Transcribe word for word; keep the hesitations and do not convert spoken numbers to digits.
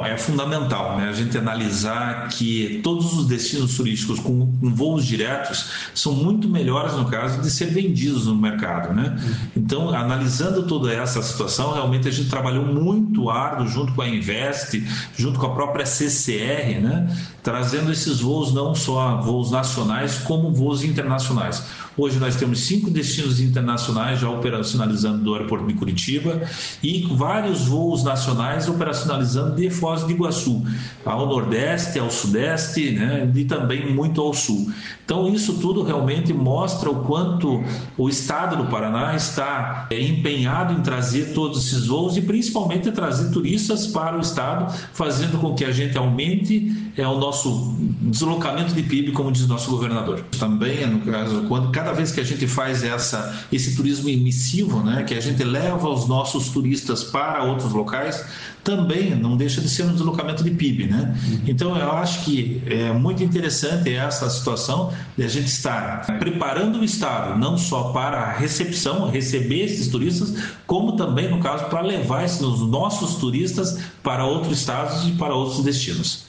é fundamental, né, a gente analisar que todos os destinos turísticos com, com voos diretos são muito melhores, no caso, de ser vendidos no mercado, né? Então, analisando toda essa situação, realmente a gente trabalhou muito árduo junto com a Invest, junto com a própria C C R, né, trazendo esses voos, não só voos nacionais, como voos internacionais. Hoje nós temos cinco destinos internacionais já operacionalizando do aeroporto de Curitiba e vários voos nacionais operacionalizando de Foz do Iguaçu, ao Nordeste, ao Sudeste, né, e também muito ao Sul. Então isso tudo realmente mostra o quanto o Estado do Paraná está é, empenhado em trazer todos esses voos e principalmente trazer turistas para o Estado, fazendo com que a gente aumente é, o nosso deslocamento de P I B, como diz o nosso governador. Também, no caso, quando cada vez que a gente faz essa, esse turismo emissivo, né, que a gente leva os nossos turistas para outros locais, também não deixa de ser um deslocamento de P I B, né? Então eu acho que é muito interessante essa situação de a gente estar preparando o Estado não só para a recepção, receber esses turistas, como também, no caso, para levar esses nossos turistas para outros estados e para outros destinos.